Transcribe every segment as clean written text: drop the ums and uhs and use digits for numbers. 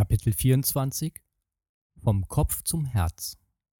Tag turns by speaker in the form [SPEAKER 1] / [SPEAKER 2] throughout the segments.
[SPEAKER 1] Kapitel 24 Vom Kopf zum Herz.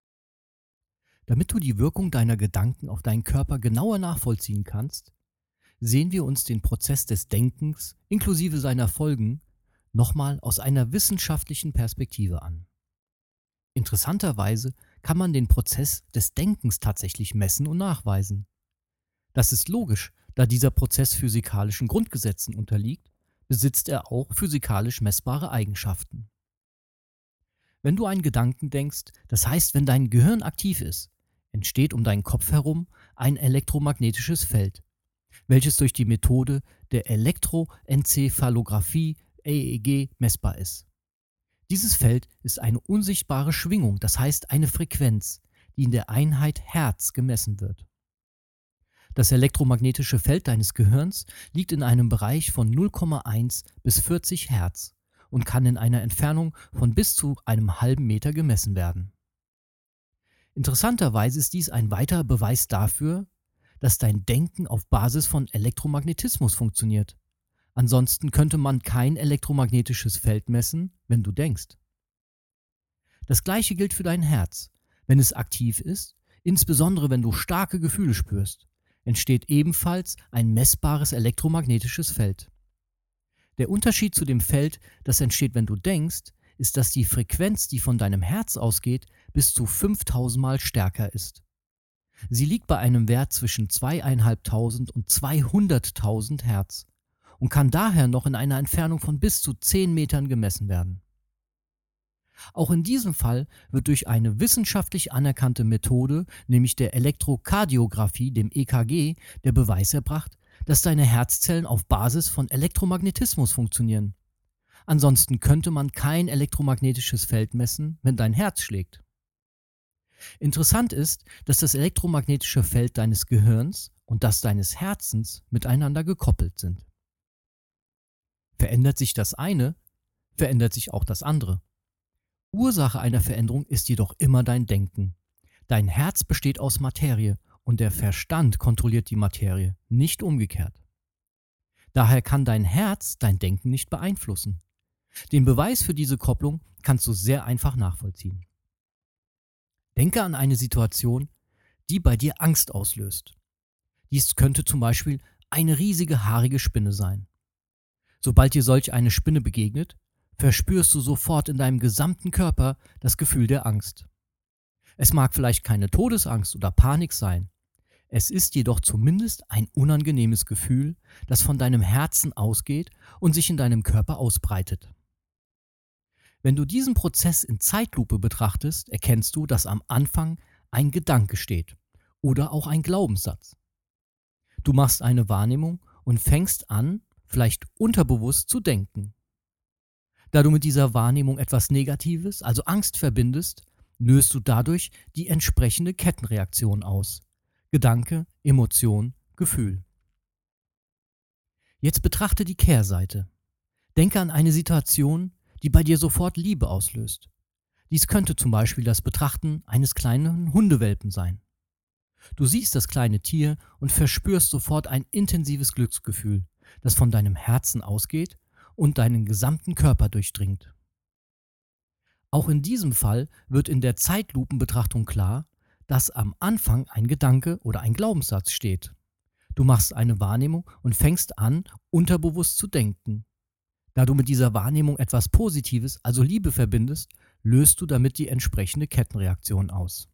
[SPEAKER 1] Damit du die Wirkung deiner Gedanken auf deinen Körper genauer nachvollziehen kannst, sehen wir uns den Prozess des Denkens inklusive seiner Folgen nochmal aus einer wissenschaftlichen Perspektive an. Interessanterweise kann man den Prozess des Denkens tatsächlich messen und nachweisen. Das ist logisch, da dieser Prozess physikalischen Grundgesetzen unterliegt, besitzt er auch physikalisch messbare Eigenschaften. Wenn du einen Gedanken denkst, das heißt, wenn dein Gehirn aktiv ist, entsteht um deinen Kopf herum ein elektromagnetisches Feld, welches durch die Methode der Elektroenzephalographie EEG messbar ist. Dieses Feld ist eine unsichtbare Schwingung, das heißt eine Frequenz, die in der Einheit Hertz gemessen wird. Das elektromagnetische Feld deines Gehirns liegt in einem Bereich von 0,1 bis 40 Hertz und kann in einer Entfernung von bis zu einem halben Meter gemessen werden. Interessanterweise ist dies ein weiterer Beweis dafür, dass dein Denken auf Basis von Elektromagnetismus funktioniert. Ansonsten könnte man kein elektromagnetisches Feld messen, wenn du denkst. Das gleiche gilt für dein Herz. Wenn es aktiv ist, insbesondere wenn du starke Gefühle spürst, entsteht ebenfalls ein messbares elektromagnetisches Feld. Der Unterschied zu dem Feld, das entsteht, wenn du denkst, ist, dass die Frequenz, die von deinem Herz ausgeht, bis zu 5000 Mal stärker ist. Sie liegt bei einem Wert zwischen 2500 und 200.000 Hertz und kann daher noch in einer Entfernung von bis zu 10 Metern gemessen werden. Auch in diesem Fall wird durch eine wissenschaftlich anerkannte Methode, nämlich der Elektrokardiographie, dem EKG, der Beweis erbracht, dass deine Herzzellen auf Basis von Elektromagnetismus funktionieren. Ansonsten könnte man kein elektromagnetisches Feld messen, wenn dein Herz schlägt. Interessant ist, dass das elektromagnetische Feld deines Gehirns und das deines Herzens miteinander gekoppelt sind. Verändert sich das eine, verändert sich auch das andere. Ursache einer Veränderung ist jedoch immer dein Denken. Dein Herz besteht aus Materie und der Verstand kontrolliert die Materie, nicht umgekehrt. Daher kann dein Herz dein Denken nicht beeinflussen. Den Beweis für diese Kopplung kannst du sehr einfach nachvollziehen. Denke an eine Situation, die bei dir Angst auslöst. Dies könnte zum Beispiel eine riesige haarige Spinne sein. Sobald dir solch eine Spinne begegnet, verspürst du sofort in deinem gesamten Körper das Gefühl der Angst. Es mag vielleicht keine Todesangst oder Panik sein. Es ist jedoch zumindest ein unangenehmes Gefühl, das von deinem Herzen ausgeht und sich in deinem Körper ausbreitet. Wenn du diesen Prozess in Zeitlupe betrachtest, erkennst du, dass am Anfang ein Gedanke steht oder auch ein Glaubenssatz. Du machst eine Wahrnehmung und fängst an, vielleicht unterbewusst zu denken. Da du mit dieser Wahrnehmung etwas Negatives, also Angst verbindest, löst du dadurch die entsprechende Kettenreaktion aus. Gedanke, Emotion, Gefühl. Jetzt betrachte die Kehrseite. Denke an eine Situation, die bei dir sofort Liebe auslöst. Dies könnte zum Beispiel das Betrachten eines kleinen Hundewelpen sein. Du siehst das kleine Tier und verspürst sofort ein intensives Glücksgefühl, das von deinem Herzen ausgeht und deinen gesamten Körper durchdringt. Auch in diesem Fall wird in der Zeitlupenbetrachtung klar, dass am Anfang ein Gedanke oder ein Glaubenssatz steht. Du machst eine Wahrnehmung und fängst an, unterbewusst zu denken. Da du mit dieser Wahrnehmung etwas Positives, also Liebe, verbindest, löst du damit die entsprechende Kettenreaktion aus.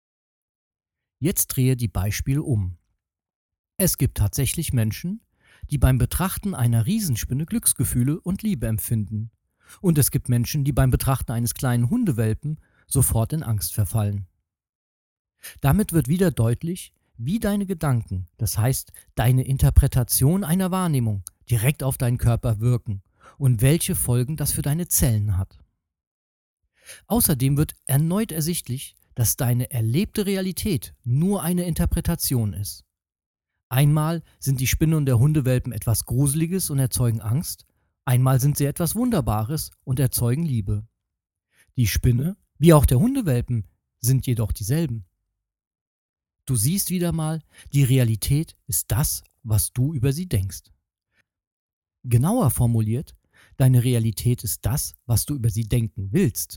[SPEAKER 1] Jetzt drehe die Beispiele um. Es gibt tatsächlich Menschen, die beim Betrachten einer Riesenspinne Glücksgefühle und Liebe empfinden. Und es gibt Menschen, die beim Betrachten eines kleinen Hundewelpen sofort in Angst verfallen. Damit wird wieder deutlich, wie deine Gedanken, das heißt deine Interpretation einer Wahrnehmung, direkt auf deinen Körper wirken und welche Folgen das für deine Zellen hat. Außerdem wird erneut ersichtlich, dass deine erlebte Realität nur eine Interpretation ist. Einmal sind die Spinne und der Hundewelpen etwas Gruseliges und erzeugen Angst, einmal sind sie etwas Wunderbares und erzeugen Liebe. Die Spinne, wie auch der Hundewelpen, sind jedoch dieselben. Du siehst wieder mal, die Realität ist das, was du über sie denkst. Genauer formuliert, Deine Realität ist das, was du über sie denken willst.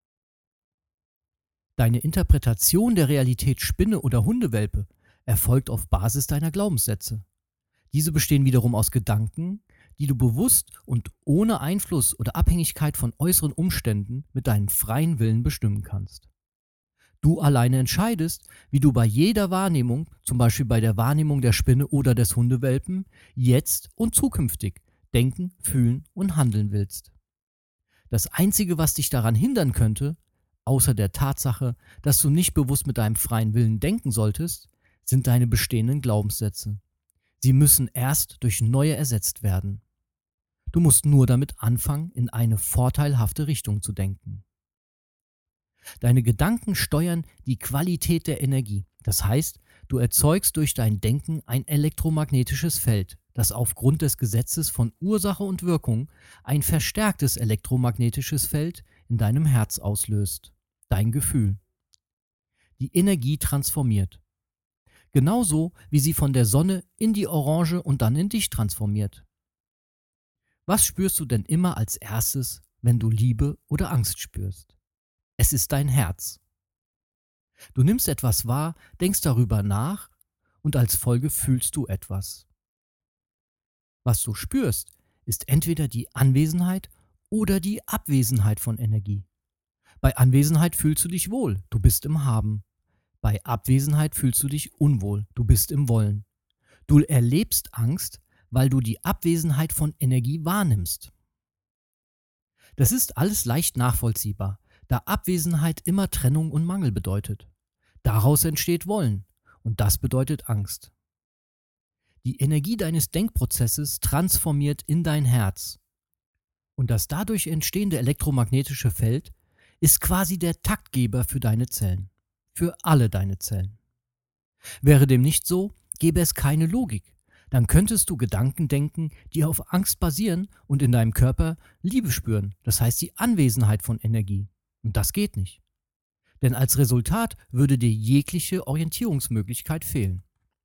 [SPEAKER 1] Deine Interpretation der Realität Spinne oder Hundewelpe erfolgt auf Basis deiner Glaubenssätze. Diese bestehen wiederum aus Gedanken, die du bewusst und ohne Einfluss oder Abhängigkeit von äußeren Umständen mit deinem freien Willen bestimmen kannst. Du alleine entscheidest, wie du bei jeder Wahrnehmung, zum Beispiel bei der Wahrnehmung der Spinne oder des Hundewelpen, jetzt und zukünftig denken, fühlen und handeln willst. Das Einzige, was dich daran hindern könnte, außer der Tatsache, dass du nicht bewusst mit deinem freien Willen denken solltest, sind deine bestehenden Glaubenssätze. Sie müssen erst durch neue ersetzt werden. Du musst nur damit anfangen, in eine vorteilhafte Richtung zu denken. Deine Gedanken steuern die Qualität der Energie. Das heißt, du erzeugst durch dein Denken ein elektromagnetisches Feld, das aufgrund des Gesetzes von Ursache und Wirkung ein verstärktes elektromagnetisches Feld in deinem Herz auslöst. Dein Gefühl. Die Energie transformiert. Genauso wie sie von der Sonne in die Orange und dann in dich transformiert. Was spürst du denn immer als erstes, wenn du Liebe oder Angst spürst? Es ist dein Herz. Du nimmst etwas wahr, denkst darüber nach und als Folge fühlst du etwas. Was du spürst, ist entweder die Anwesenheit oder die Abwesenheit von Energie. Bei Anwesenheit fühlst du dich wohl, du bist im Haben. Bei Abwesenheit fühlst du dich unwohl, du bist im Wollen. Du erlebst Angst, weil du die Abwesenheit von Energie wahrnimmst. Das ist alles leicht nachvollziehbar, da Abwesenheit immer Trennung und Mangel bedeutet. Daraus entsteht Wollen und das bedeutet Angst. Die Energie deines Denkprozesses transformiert in dein Herz und das dadurch entstehende elektromagnetische Feld ist quasi der Taktgeber für deine Zellen, für alle deine Zellen. Wäre dem nicht so, gäbe es keine Logik. Dann könntest du Gedanken denken, die auf Angst basieren und in deinem Körper Liebe spüren, das heißt die Anwesenheit von Energie. Und das geht nicht. Denn als Resultat würde dir jegliche Orientierungsmöglichkeit fehlen.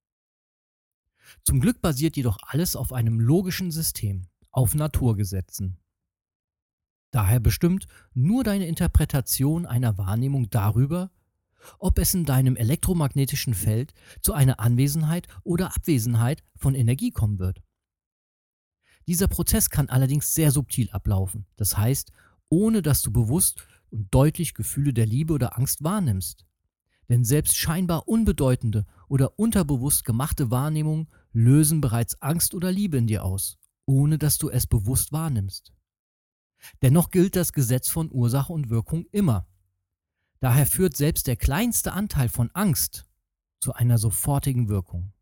[SPEAKER 1] Zum Glück basiert jedoch alles auf einem logischen System, auf Naturgesetzen. Daher bestimmt nur deine Interpretation einer Wahrnehmung darüber, ob es in deinem elektromagnetischen Feld zu einer Anwesenheit oder Abwesenheit von Energie kommen wird. Dieser Prozess kann allerdings sehr subtil ablaufen, das heißt, ohne dass du bewusst und deutlich Gefühle der Liebe oder Angst wahrnimmst. Denn selbst scheinbar unbedeutende oder unterbewusst gemachte Wahrnehmungen lösen bereits Angst oder Liebe in dir aus, ohne dass du es bewusst wahrnimmst. Dennoch gilt das Gesetz von Ursache und Wirkung immer. Daher führt selbst der kleinste Anteil von Angst zu einer sofortigen Wirkung.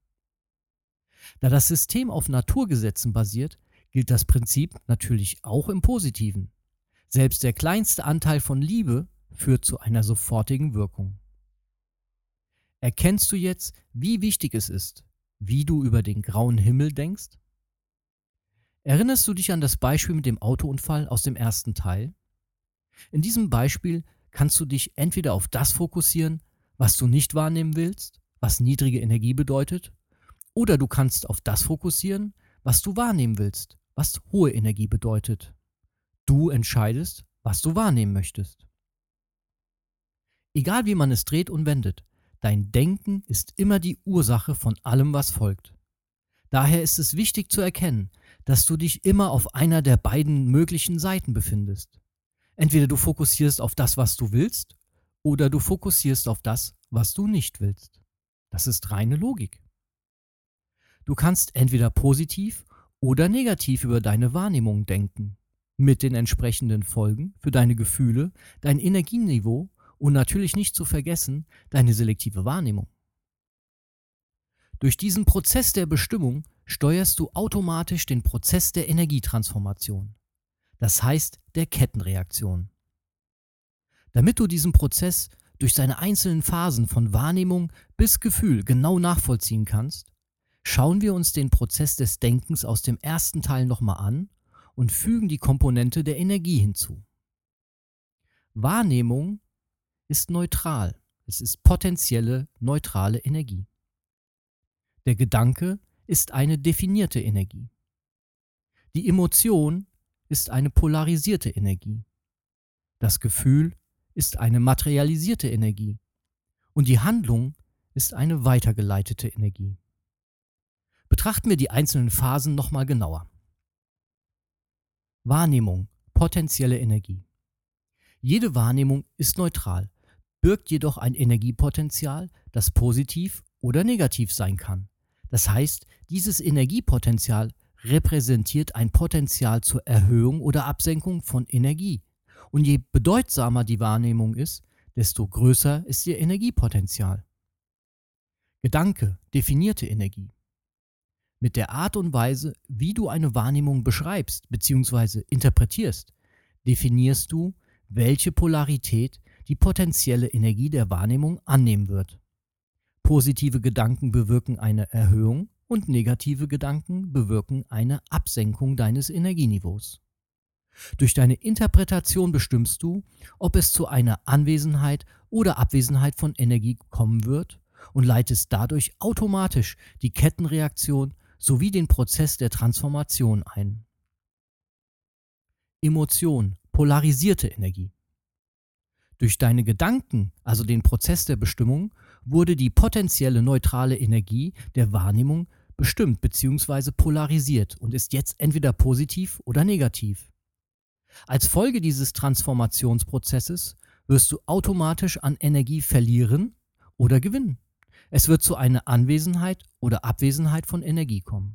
[SPEAKER 1] Da das System auf Naturgesetzen basiert, gilt das Prinzip natürlich auch im Positiven. Selbst der kleinste Anteil von Liebe führt zu einer sofortigen Wirkung. Erkennst du jetzt, wie wichtig es ist, wie du über den grauen Himmel denkst? Erinnerst du dich an das Beispiel mit dem Autounfall aus dem ersten Teil? In diesem Beispiel kannst du dich entweder auf das fokussieren, was du nicht wahrnehmen willst, was niedrige Energie bedeutet, oder du kannst auf das fokussieren, was du wahrnehmen willst, was hohe Energie bedeutet. Du entscheidest, was du wahrnehmen möchtest. Egal wie man es dreht und wendet, dein Denken ist immer die Ursache von allem, was folgt. Daher ist es wichtig zu erkennen, dass du dich immer auf einer der beiden möglichen Seiten befindest. Entweder du fokussierst auf das, was du willst, oder du fokussierst auf das, was du nicht willst. Das ist reine Logik. Du kannst entweder positiv oder negativ über deine Wahrnehmung denken, mit den entsprechenden Folgen für deine Gefühle, dein Energieniveau und natürlich nicht zu vergessen deine selektive Wahrnehmung. Durch diesen Prozess der Bestimmung steuerst du automatisch den Prozess der Energietransformation, das heißt der Kettenreaktion. Damit du diesen Prozess durch seine einzelnen Phasen von Wahrnehmung bis Gefühl genau nachvollziehen kannst, schauen wir uns den Prozess des Denkens aus dem ersten Teil nochmal an und fügen die Komponente der Energie hinzu. Wahrnehmung ist neutral, es ist potenzielle neutrale Energie. Der Gedanke ist eine definierte Energie. Die Emotion ist eine polarisierte Energie. Das Gefühl ist eine materialisierte Energie. Und die Handlung ist eine weitergeleitete Energie. Betrachten wir die einzelnen Phasen nochmal genauer. Wahrnehmung, potenzielle Energie. Jede Wahrnehmung ist neutral, birgt jedoch ein Energiepotenzial, das positiv oder negativ sein kann. Das heißt, dieses Energiepotenzial repräsentiert ein Potenzial zur Erhöhung oder Absenkung von Energie. Und je bedeutsamer die Wahrnehmung ist, desto größer ist ihr Energiepotenzial. Gedanke, definierte Energie. Mit der Art und Weise, wie du eine Wahrnehmung beschreibst bzw. interpretierst, definierst du, welche Polarität die potenzielle Energie der Wahrnehmung annehmen wird. Positive Gedanken bewirken eine Erhöhung und negative Gedanken bewirken eine Absenkung deines Energieniveaus. Durch deine Interpretation bestimmst du, ob es zu einer Anwesenheit oder Abwesenheit von Energie kommen wird und leitest dadurch automatisch die Kettenreaktion sowie den Prozess der Transformation ein. Emotion, polarisierte Energie. Durch deine Gedanken, also den Prozess der Bestimmung, wurde die potenzielle neutrale Energie der Wahrnehmung bestimmt bzw. polarisiert und ist jetzt entweder positiv oder negativ. Als Folge dieses Transformationsprozesses wirst du automatisch an Energie verlieren oder gewinnen. Es wird zu einer Anwesenheit oder Abwesenheit von Energie kommen.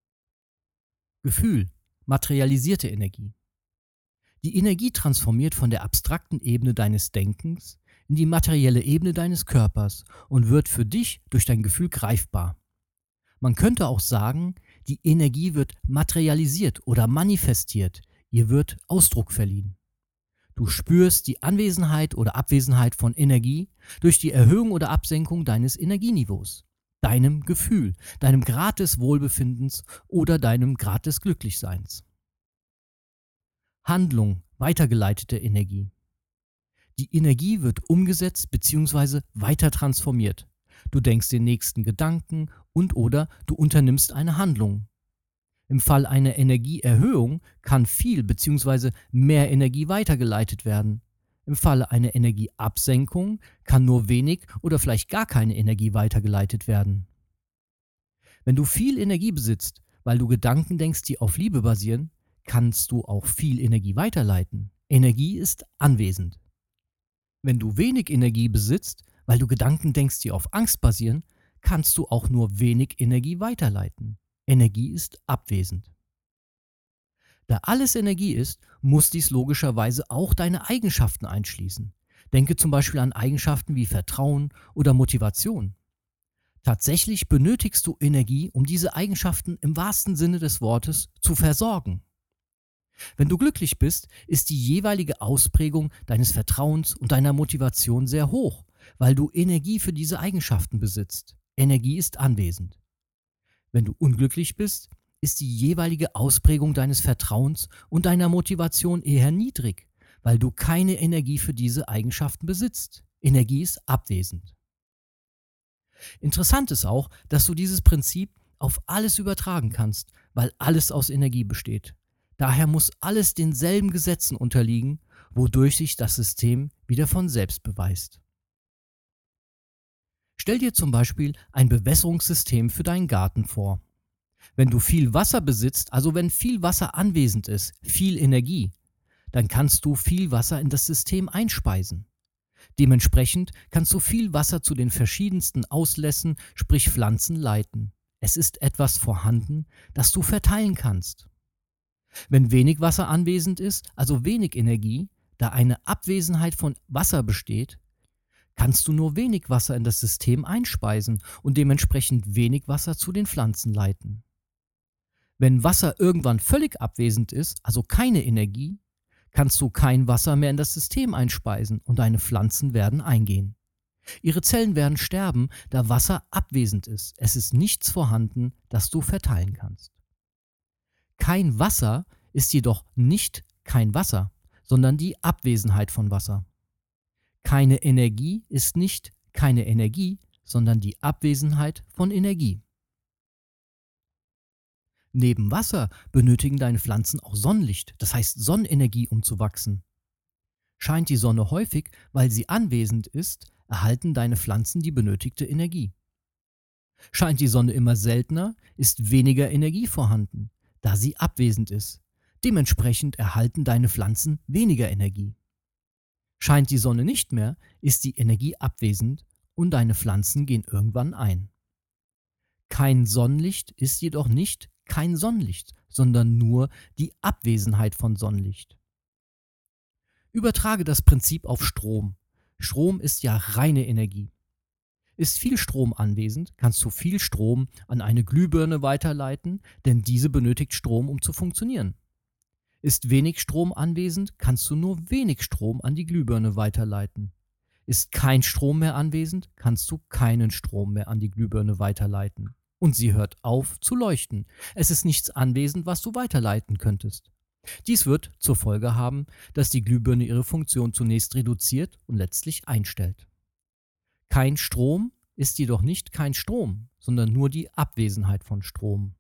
[SPEAKER 1] Gefühl, materialisierte Energie. Die Energie transformiert von der abstrakten Ebene deines Denkens in die materielle Ebene deines Körpers und wird für dich durch dein Gefühl greifbar. Man könnte auch sagen, die Energie wird materialisiert oder manifestiert, ihr wird Ausdruck verliehen. Du spürst die Anwesenheit oder Abwesenheit von Energie durch die Erhöhung oder Absenkung deines Energieniveaus, deinem Gefühl, deinem Grad des Wohlbefindens oder deinem Grad des Glücklichseins. Handlung, weitergeleitete Energie. Die Energie wird umgesetzt bzw. weiter transformiert. Du denkst den nächsten Gedanken und/oder du unternimmst eine Handlung. Im Fall einer Energieerhöhung kann viel bzw. mehr Energie weitergeleitet werden. Im Falle einer Energieabsenkung kann nur wenig oder vielleicht gar keine Energie weitergeleitet werden. Wenn du viel Energie besitzt, weil du Gedanken denkst, die auf Liebe basieren, kannst du auch viel Energie weiterleiten. Energie ist anwesend. Wenn du wenig Energie besitzt, weil du Gedanken denkst, die auf Angst basieren, kannst du auch nur wenig Energie weiterleiten. Energie ist abwesend. Da alles Energie ist, muss dies logischerweise auch deine Eigenschaften einschließen. Denke zum Beispiel an Eigenschaften wie Vertrauen oder Motivation. Tatsächlich benötigst du Energie, um diese Eigenschaften im wahrsten Sinne des Wortes zu versorgen. Wenn du glücklich bist, ist die jeweilige Ausprägung deines Vertrauens und deiner Motivation sehr hoch, weil du Energie für diese Eigenschaften besitzt. Energie ist anwesend. Wenn du unglücklich bist, ist die jeweilige Ausprägung deines Vertrauens und deiner Motivation eher niedrig, weil du keine Energie für diese Eigenschaften besitzt. Energie ist abwesend. Interessant ist auch, dass du dieses Prinzip auf alles übertragen kannst, weil alles aus Energie besteht. Daher muss alles denselben Gesetzen unterliegen, wodurch sich das System wieder von selbst beweist. Stell dir zum Beispiel ein Bewässerungssystem für deinen Garten vor. Wenn du viel Wasser besitzt, also wenn viel Wasser anwesend ist, viel Energie, dann kannst du viel Wasser in das System einspeisen. Dementsprechend kannst du viel Wasser zu den verschiedensten Auslässen, sprich Pflanzen, leiten. Es ist etwas vorhanden, das du verteilen kannst. Wenn wenig Wasser anwesend ist, also wenig Energie, da eine Abwesenheit von Wasser besteht, kannst du nur wenig Wasser in das System einspeisen und dementsprechend wenig Wasser zu den Pflanzen leiten. Wenn Wasser irgendwann völlig abwesend ist, also keine Energie, kannst du kein Wasser mehr in das System einspeisen und deine Pflanzen werden eingehen. Ihre Zellen werden sterben, da Wasser abwesend ist. Es ist nichts vorhanden, das du verteilen kannst. Kein Wasser ist jedoch nicht kein Wasser, sondern die Abwesenheit von Wasser. Keine Energie ist nicht keine Energie, sondern die Abwesenheit von Energie. Neben Wasser benötigen deine Pflanzen auch Sonnenlicht, das heißt Sonnenenergie, um zu wachsen. Scheint die Sonne häufig, weil sie anwesend ist, erhalten deine Pflanzen die benötigte Energie. Scheint die Sonne immer seltener, ist weniger Energie vorhanden, da sie abwesend ist. Dementsprechend erhalten deine Pflanzen weniger Energie. Scheint die Sonne nicht mehr, ist die Energie abwesend und deine Pflanzen gehen irgendwann ein. Kein Sonnenlicht ist jedoch nicht kein Sonnenlicht, sondern nur die Abwesenheit von Sonnenlicht. Übertrage das Prinzip auf Strom. Strom ist ja reine Energie. Ist viel Strom anwesend, kannst du viel Strom an eine Glühbirne weiterleiten, denn diese benötigt Strom, um zu funktionieren. Ist wenig Strom anwesend, kannst du nur wenig Strom an die Glühbirne weiterleiten. Ist kein Strom mehr anwesend, kannst du keinen Strom mehr an die Glühbirne weiterleiten. Und sie hört auf zu leuchten. Es ist nichts anwesend, was du weiterleiten könntest. Dies wird zur Folge haben, dass die Glühbirne ihre Funktion zunächst reduziert und letztlich einstellt. Kein Strom ist jedoch nicht kein Strom, sondern nur die Abwesenheit von Strom.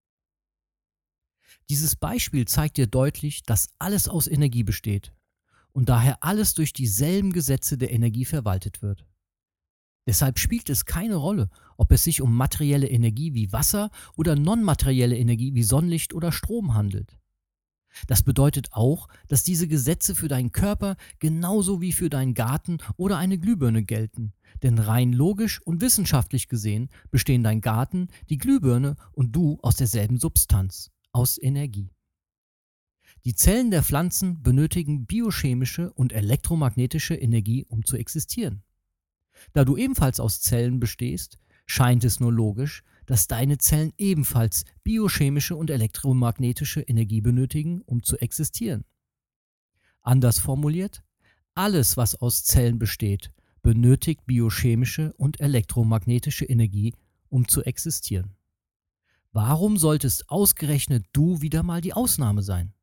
[SPEAKER 1] Dieses Beispiel zeigt dir deutlich, dass alles aus Energie besteht und daher alles durch dieselben Gesetze der Energie verwaltet wird. Deshalb spielt es keine Rolle, ob es sich um materielle Energie wie Wasser oder nonmaterielle Energie wie Sonnenlicht oder Strom handelt. Das bedeutet auch, dass diese Gesetze für deinen Körper genauso wie für deinen Garten oder eine Glühbirne gelten. Denn rein logisch und wissenschaftlich gesehen bestehen dein Garten, die Glühbirne und du aus derselben Substanz, aus Energie. Die Zellen der Pflanzen benötigen biochemische und elektromagnetische Energie, um zu existieren. Da du ebenfalls aus Zellen bestehst, scheint es nur logisch, dass deine Zellen ebenfalls biochemische und elektromagnetische Energie benötigen, um zu existieren. Anders formuliert, alles, was aus Zellen besteht, benötigt biochemische und elektromagnetische Energie, um zu existieren. Warum solltest ausgerechnet du wieder mal die Ausnahme sein?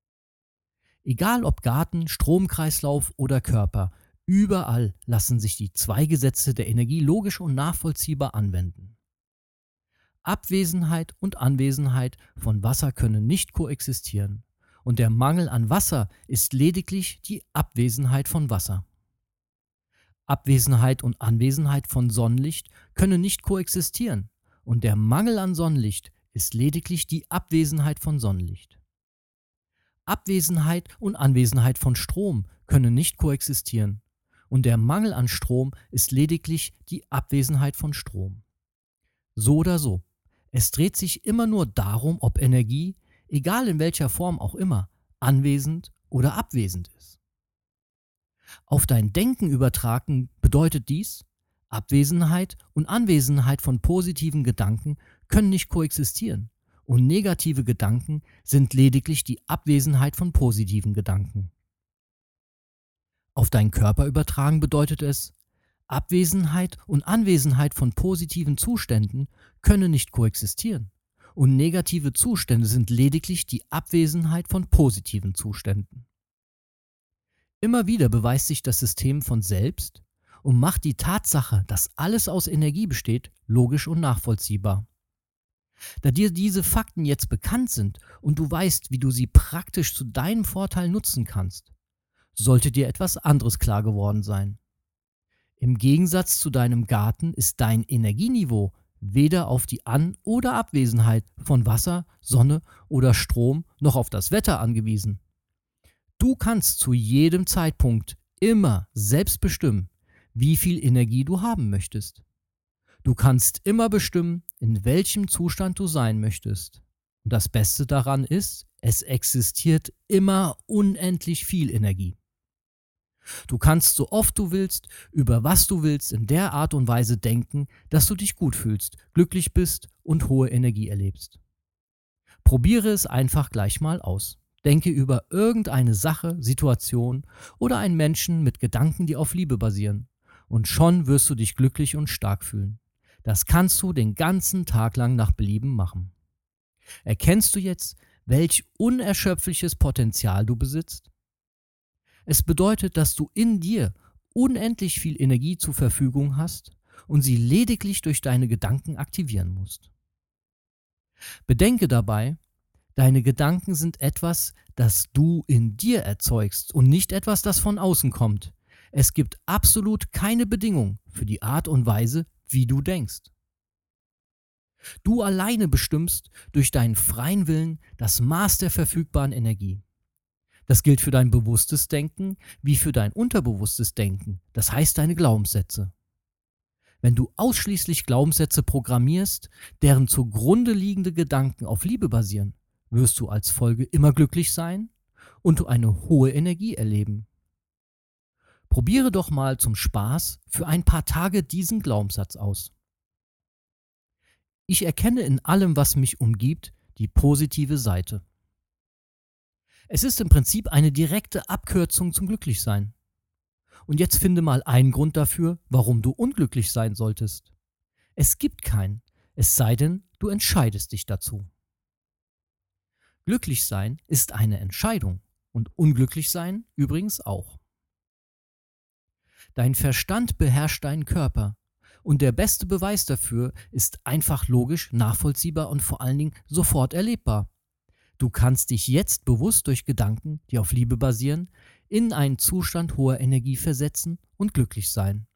[SPEAKER 1] Egal ob Garten, Stromkreislauf oder Körper, überall lassen sich die zwei Gesetze der Energie logisch und nachvollziehbar anwenden. Abwesenheit und Anwesenheit von Wasser können nicht koexistieren und der Mangel an Wasser ist lediglich die Abwesenheit von Wasser. Abwesenheit und Anwesenheit von Sonnenlicht können nicht koexistieren und der Mangel an Sonnenlicht ist lediglich die Abwesenheit von Sonnenlicht. Abwesenheit und Anwesenheit von Strom können nicht koexistieren und der Mangel an Strom ist lediglich die Abwesenheit von Strom. So oder so, es dreht sich immer nur darum, ob Energie, egal in welcher Form auch immer, anwesend oder abwesend ist. Auf dein Denken übertragen bedeutet dies, Abwesenheit und Anwesenheit von positiven Gedanken können nicht koexistieren und negative Gedanken sind lediglich die Abwesenheit von positiven Gedanken. Auf deinen Körper übertragen bedeutet es, Abwesenheit und Anwesenheit von positiven Zuständen können nicht koexistieren und negative Zustände sind lediglich die Abwesenheit von positiven Zuständen. Immer wieder beweist sich das System von selbst und macht die Tatsache, dass alles aus Energie besteht, logisch und nachvollziehbar. Da dir diese Fakten jetzt bekannt sind und du weißt, wie du sie praktisch zu deinem Vorteil nutzen kannst, sollte dir etwas anderes klar geworden sein. Im Gegensatz zu deinem Garten ist dein Energieniveau weder auf die An- oder Abwesenheit von Wasser, Sonne oder Strom noch auf das Wetter angewiesen. Du kannst zu jedem Zeitpunkt immer selbst bestimmen, wie viel Energie du haben möchtest. Du kannst immer bestimmen, in welchem Zustand du sein möchtest. Und das Beste daran ist, es existiert immer unendlich viel Energie. Du kannst so oft du willst, über was du willst, in der Art und Weise denken, dass du dich gut fühlst, glücklich bist und hohe Energie erlebst. Probiere es einfach gleich mal aus. Denke über irgendeine Sache, Situation oder einen Menschen mit Gedanken, die auf Liebe basieren. Und schon wirst du dich glücklich und stark fühlen. Das kannst du den ganzen Tag lang nach Belieben machen. Erkennst du jetzt, welch unerschöpfliches Potenzial du besitzt? Es bedeutet, dass du in dir unendlich viel Energie zur Verfügung hast und sie lediglich durch deine Gedanken aktivieren musst. Bedenke dabei, deine Gedanken sind etwas, das du in dir erzeugst und nicht etwas, das von außen kommt. Es gibt absolut keine Bedingung für die Art und Weise, wie du denkst. Du alleine bestimmst durch deinen freien Willen das Maß der verfügbaren Energie. Das gilt für dein bewusstes Denken wie für dein unterbewusstes Denken, das heißt deine Glaubenssätze. Wenn du ausschließlich Glaubenssätze programmierst, deren zugrunde liegende Gedanken auf Liebe basieren, wirst du als Folge immer glücklich sein und du eine hohe Energie erleben. Probiere doch mal zum Spaß für ein paar Tage diesen Glaubenssatz aus. Ich erkenne in allem, was mich umgibt, die positive Seite. Es ist im Prinzip eine direkte Abkürzung zum Glücklichsein. Und jetzt finde mal einen Grund dafür, warum du unglücklich sein solltest. Es gibt keinen, es sei denn, du entscheidest dich dazu. Glücklich sein ist eine Entscheidung und unglücklich sein übrigens auch. Dein Verstand beherrscht deinen Körper und der beste Beweis dafür ist einfach logisch, nachvollziehbar und vor allen Dingen sofort erlebbar. Du kannst dich jetzt bewusst durch Gedanken, die auf Liebe basieren, in einen Zustand hoher Energie versetzen und glücklich sein.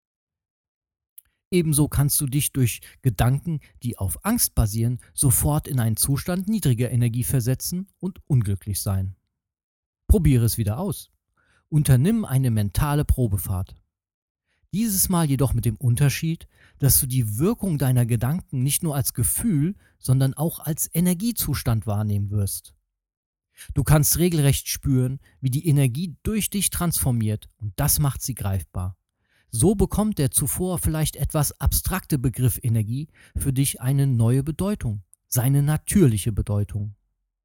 [SPEAKER 1] Ebenso kannst du dich durch Gedanken, die auf Angst basieren, sofort in einen Zustand niedriger Energie versetzen und unglücklich sein. Probiere es wieder aus. Unternimm eine mentale Probefahrt. Dieses Mal jedoch mit dem Unterschied, dass du die Wirkung deiner Gedanken nicht nur als Gefühl, sondern auch als Energiezustand wahrnehmen wirst. Du kannst regelrecht spüren, wie die Energie durch dich transformiert und das macht sie greifbar. So bekommt der zuvor vielleicht etwas abstrakte Begriff Energie für dich eine neue Bedeutung, seine natürliche Bedeutung.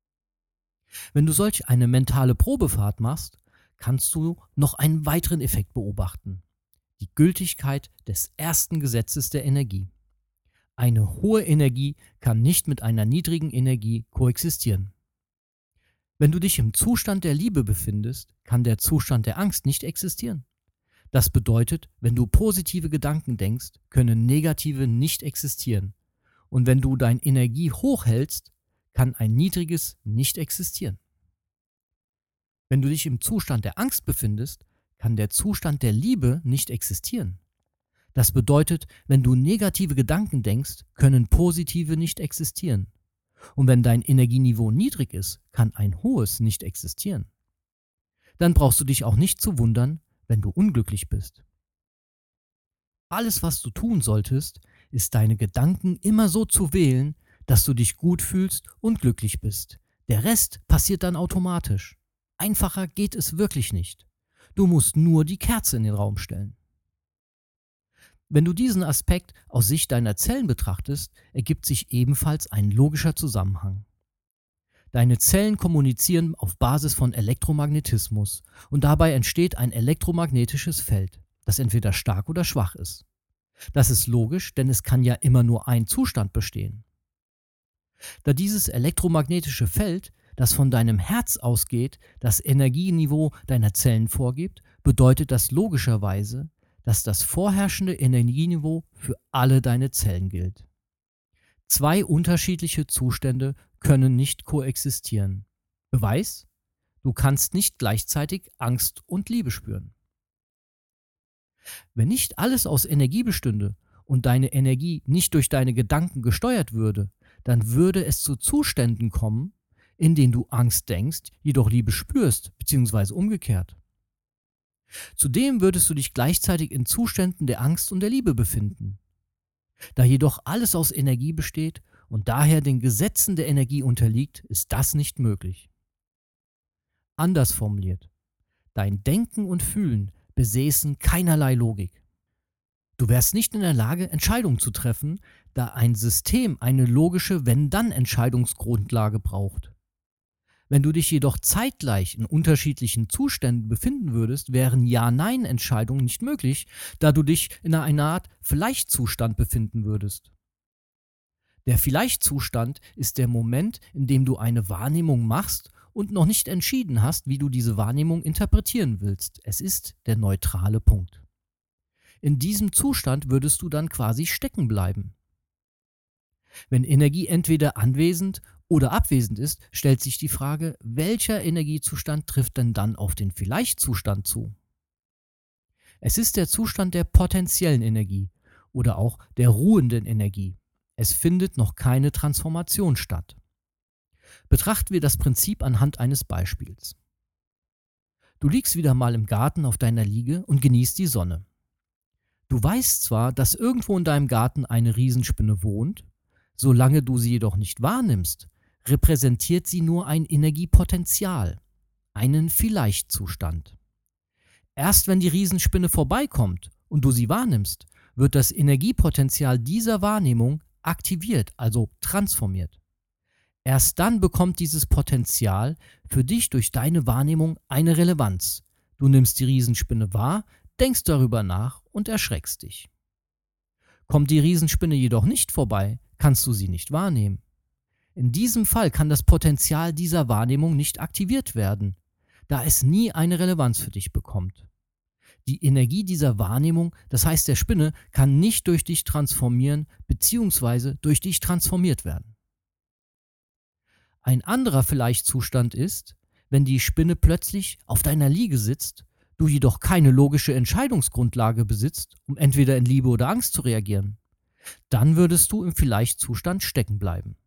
[SPEAKER 1] Wenn du solch eine mentale Probefahrt machst, kannst du noch einen weiteren Effekt beobachten. Die Gültigkeit des ersten Gesetzes der Energie. Eine hohe Energie kann nicht mit einer niedrigen Energie koexistieren. Wenn du dich im Zustand der Liebe befindest, kann der Zustand der Angst nicht existieren. Das bedeutet, wenn du positive Gedanken denkst, können negative nicht existieren. Und wenn du deine Energie hochhältst, kann ein niedriges nicht existieren. Wenn du dich im Zustand der Angst befindest, kann der Zustand der Liebe nicht existieren. Das bedeutet, wenn du negative Gedanken denkst, können positive nicht existieren. Und wenn dein Energieniveau niedrig ist, kann ein hohes nicht existieren. Dann brauchst du dich auch nicht zu wundern, wenn du unglücklich bist. Alles, was du tun solltest, ist deine Gedanken immer so zu wählen, dass du dich gut fühlst und glücklich bist. Der Rest passiert dann automatisch. Einfacher geht es wirklich nicht. Du musst nur die Kerze in den Raum stellen. Wenn du diesen Aspekt aus Sicht deiner Zellen betrachtest, ergibt sich ebenfalls ein logischer Zusammenhang. Deine Zellen kommunizieren auf Basis von Elektromagnetismus und dabei entsteht ein elektromagnetisches Feld, das entweder stark oder schwach ist. Das ist logisch, denn es kann ja immer nur ein Zustand bestehen. Da dieses elektromagnetische Feld, das von deinem Herz ausgeht, das Energieniveau deiner Zellen vorgibt, bedeutet das logischerweise, dass das vorherrschende Energieniveau für alle deine Zellen gilt. Zwei unterschiedliche Zustände können nicht koexistieren. Beweis: Du kannst nicht gleichzeitig Angst und Liebe spüren. Wenn nicht alles aus Energie bestünde und deine Energie nicht durch deine Gedanken gesteuert würde, dann würde es zu Zuständen kommen, in denen du Angst denkst, jedoch Liebe spürst, beziehungsweise umgekehrt. Zudem würdest du dich gleichzeitig in Zuständen der Angst und der Liebe befinden. Da jedoch alles aus Energie besteht und daher den Gesetzen der Energie unterliegt, ist das nicht möglich. Anders formuliert: Dein Denken und Fühlen besäßen keinerlei Logik. Du wärst nicht in der Lage, Entscheidungen zu treffen, da ein System eine logische Wenn-Dann-Entscheidungsgrundlage braucht. Wenn du dich jedoch zeitgleich in unterschiedlichen Zuständen befinden würdest, wären Ja-Nein-Entscheidungen nicht möglich, da du dich in einer Art Vielleicht-Zustand befinden würdest. Der Vielleicht-Zustand ist der Moment, in dem du eine Wahrnehmung machst und noch nicht entschieden hast, wie du diese Wahrnehmung interpretieren willst. Es ist der neutrale Punkt. In diesem Zustand würdest du dann quasi stecken bleiben. Wenn Energie entweder anwesend oder abwesend ist, stellt sich die Frage, welcher Energiezustand trifft denn dann auf den Vielleicht-Zustand zu? Es ist der Zustand der potenziellen Energie oder auch der ruhenden Energie. Es findet noch keine Transformation statt. Betrachten wir das Prinzip anhand eines Beispiels. Du liegst wieder mal im Garten auf deiner Liege und genießt die Sonne. Du weißt zwar, dass irgendwo in deinem Garten eine Riesenspinne wohnt, solange du sie jedoch nicht wahrnimmst, repräsentiert sie nur ein Energiepotenzial, einen Vielleicht-Zustand. Erst wenn die Riesenspinne vorbeikommt und du sie wahrnimmst, wird das Energiepotenzial dieser Wahrnehmung aktiviert, also transformiert. Erst dann bekommt dieses Potenzial für dich durch deine Wahrnehmung eine Relevanz. Du nimmst die Riesenspinne wahr, denkst darüber nach und erschreckst dich. Kommt die Riesenspinne jedoch nicht vorbei, kannst du sie nicht wahrnehmen. In diesem Fall kann das Potenzial dieser Wahrnehmung nicht aktiviert werden, da es nie eine Relevanz für dich bekommt. Die Energie dieser Wahrnehmung, das heißt der Spinne, kann nicht durch dich transformieren bzw. durch dich transformiert werden. Ein anderer Vielleicht-Zustand ist, wenn die Spinne plötzlich auf deiner Liege sitzt, du jedoch keine logische Entscheidungsgrundlage besitzt, um entweder in Liebe oder Angst zu reagieren. Dann würdest du im Vielleicht-Zustand stecken bleiben.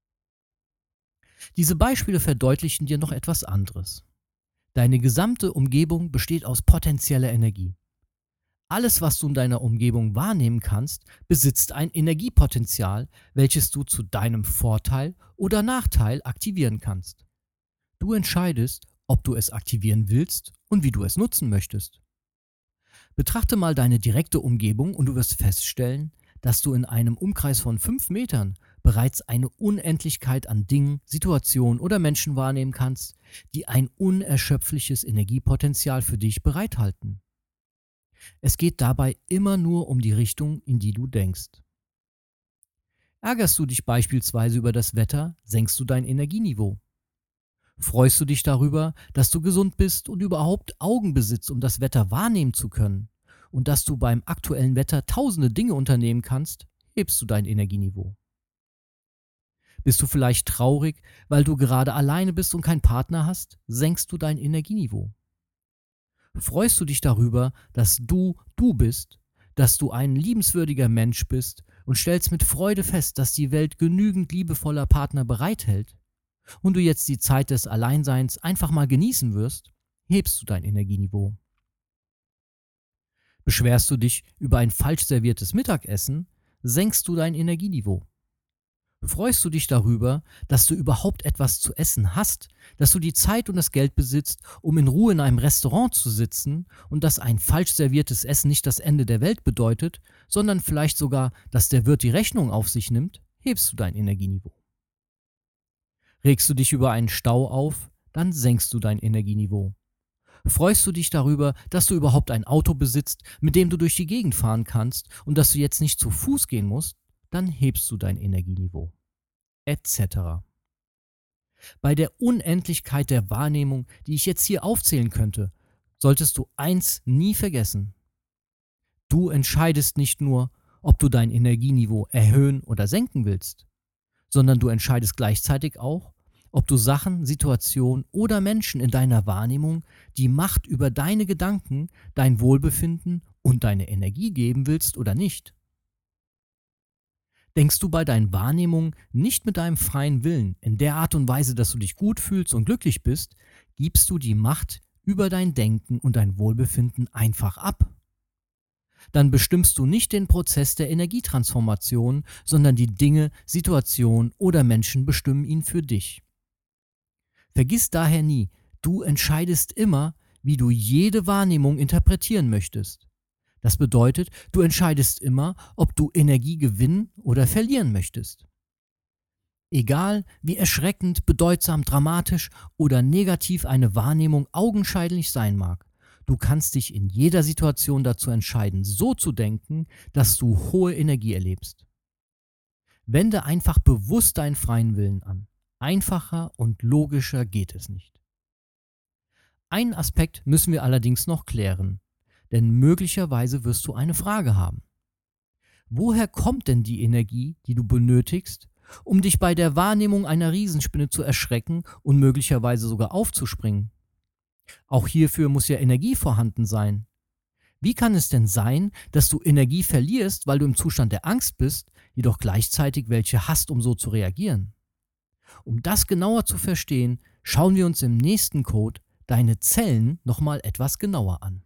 [SPEAKER 1] Diese Beispiele verdeutlichen dir noch etwas anderes. Deine gesamte Umgebung besteht aus potenzieller Energie. Alles, was du in deiner Umgebung wahrnehmen kannst, besitzt ein Energiepotenzial, welches du zu deinem Vorteil oder Nachteil aktivieren kannst. Du entscheidest, ob du es aktivieren willst und wie du es nutzen möchtest. Betrachte mal deine direkte Umgebung und du wirst feststellen, dass du in einem Umkreis von 5 Metern bereits eine Unendlichkeit an Dingen, Situationen oder Menschen wahrnehmen kannst, die ein unerschöpfliches Energiepotenzial für dich bereithalten. Es geht dabei immer nur um die Richtung, in die du denkst. Ärgerst du dich beispielsweise über das Wetter, senkst du dein Energieniveau. Freust du dich darüber, dass du gesund bist und überhaupt Augen besitzt, um das Wetter wahrnehmen zu können und dass du beim aktuellen Wetter tausende Dinge unternehmen kannst, hebst du dein Energieniveau. Bist du vielleicht traurig, weil du gerade alleine bist und keinen Partner hast, senkst du dein Energieniveau. Freust du dich darüber, dass du bist, dass du ein liebenswürdiger Mensch bist und stellst mit Freude fest, dass die Welt genügend liebevoller Partner bereithält und du jetzt die Zeit des Alleinseins einfach mal genießen wirst, hebst du dein Energieniveau. Beschwerst du dich über ein falsch serviertes Mittagessen, senkst du dein Energieniveau. Freust du dich darüber, dass du überhaupt etwas zu essen hast, dass du die Zeit und das Geld besitzt, um in Ruhe in einem Restaurant zu sitzen und dass ein falsch serviertes Essen nicht das Ende der Welt bedeutet, sondern vielleicht sogar, dass der Wirt die Rechnung auf sich nimmt, hebst du dein Energieniveau. Regst du dich über einen Stau auf, dann senkst du dein Energieniveau. Freust du dich darüber, dass du überhaupt ein Auto besitzt, mit dem du durch die Gegend fahren kannst und dass du jetzt nicht zu Fuß gehen musst, dann hebst du dein Energieniveau. Etc. Bei der Unendlichkeit der Wahrnehmung, die ich jetzt hier aufzählen könnte, solltest du eins nie vergessen. Du entscheidest nicht nur, ob du dein Energieniveau erhöhen oder senken willst, sondern du entscheidest gleichzeitig auch, ob du Sachen, Situationen oder Menschen in deiner Wahrnehmung die Macht über deine Gedanken, dein Wohlbefinden und deine Energie geben willst oder nicht. Denkst du bei deinen Wahrnehmungen nicht mit deinem freien Willen in der Art und Weise, dass du dich gut fühlst und glücklich bist, gibst du die Macht über dein Denken und dein Wohlbefinden einfach ab. Dann bestimmst du nicht den Prozess der Energietransformation, sondern die Dinge, Situationen oder Menschen bestimmen ihn für dich. Vergiss daher nie, du entscheidest immer, wie du jede Wahrnehmung interpretieren möchtest. Das bedeutet, du entscheidest immer, ob du Energie gewinnen oder verlieren möchtest. Egal, wie erschreckend, bedeutsam, dramatisch oder negativ eine Wahrnehmung augenscheinlich sein mag, du kannst dich in jeder Situation dazu entscheiden, so zu denken, dass du hohe Energie erlebst. Wende einfach bewusst deinen freien Willen an. Einfacher und logischer geht es nicht. Einen Aspekt müssen wir allerdings noch klären, denn möglicherweise wirst du eine Frage haben. Woher kommt denn die Energie, die du benötigst, um dich bei der Wahrnehmung einer Riesenspinne zu erschrecken und möglicherweise sogar aufzuspringen? Auch hierfür muss ja Energie vorhanden sein. Wie kann es denn sein, dass du Energie verlierst, weil du im Zustand der Angst bist, jedoch gleichzeitig welche hast, um so zu reagieren? Um das genauer zu verstehen, schauen wir uns im nächsten Code deine Zellen nochmal etwas genauer an.